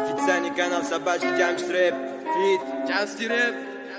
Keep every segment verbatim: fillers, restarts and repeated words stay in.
Официальный канал Собачки Gangster Rap. Фит Gangster Rap.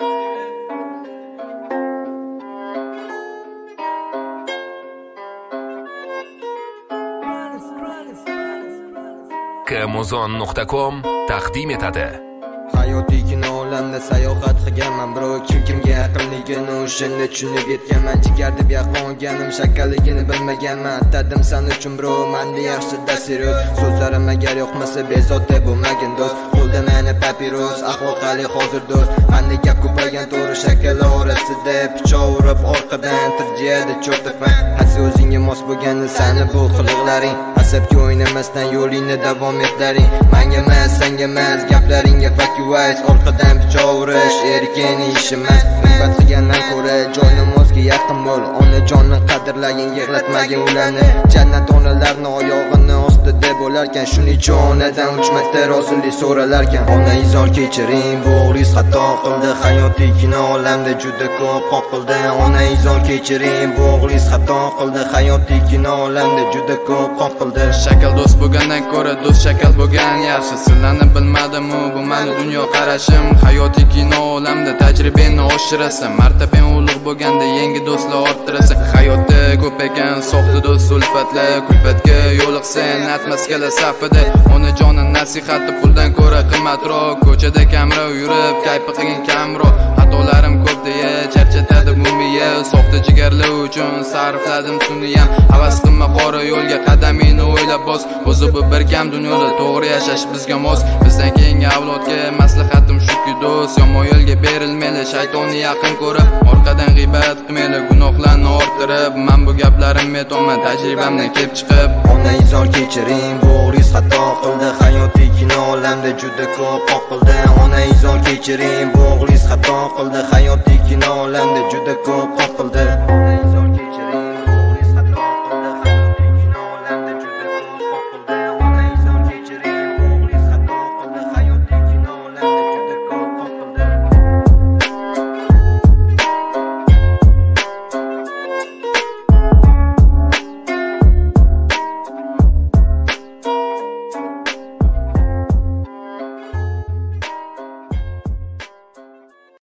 Kamuzon nuqta com taqdim etadi. Hayotiy kino olamda sayohat qilganman bro. Kim kimga yaqinligini o'shanda tushunib yetganman. Jigar deb yaqin olganim shakalligini bilmaganman. Atadim san uchun bro, menda yaxshida serios. So'zlarim agar yoqmasa bezovta bo'lmagin do'st. Qo'lda meni papiros, ahvol qali hozir do'st. Qanday gap ko'paygan to'g'ri shakali orasida pichoq urib orqadan tirjiyadi cho'taqman. Hasi o'zingga mos bo'lgani sani bu qiliqlaring. Asabga o'ynamasdan yo'lingni davom etlaring. Menga emas, senga emas, gaplaringga fuck you eyes. Orqadan pichoq urish erkin ish emas. G'iybat qilgandan ko'ra joy namozga yaqin bo'l. Onajonning qadrlagin, yig'latmagin ularni. Jannat onalarning oyog'ini ostida bo'larkan, shuning uchun onadan uch marta rozilik so'ralarkan. Ona izor kechiring, bu o'g'lingiz xato qildi. Hayotiy kino olamda juda ko'p qoqildi. Ona izor kechiring, bu o'g'lingiz xato qildi. Hayotiy kino olamda juda ko'p qoqildi. Shakal do'st bo'lgandan ko'ra do'st shakal bo'lgan yaxshi. Sizlarni bilmadim-u, bu meni dunyo qarashim. Hayotiy kino olamda tajribani oshirasan. Martabang ulug' bo'lganda yangi do'stlar orttirasan. Hayotda ko'p ekan soxta do'st ulfatlar, kulfatga yo'liqsan atmaskala safida. Onajoning nasihati puldan ko'ra qimmatroq. Ko'chada kamroq yurib, kayfi qilgan kamroq. Xatolarim ko'p deya charchatadi bu miya. Soxta jigarlar uchun sarfladim tuni ham. Havas qilma qora yo'lga qadamingni o'ylab bos. O'zi bu bir kam dunyoda to'g'ri yashash bizga mos. Bizdan keyingi avlodga maslahatim shuki do'st, yomon yo'lga berilmayli, shaytonni yaqin ko'rib, orqadan g'iybat qilmayli, gunohlarni orttirib. Men bu gaplarim aytaman tajribamdan kelib chiqib. Ona izor kechiring, bu o'g'lingiz xato qildi. Hayotiy kino olamda juda ko'p qoqildi. Ona izor kechiring, bu o'g'lingiz xato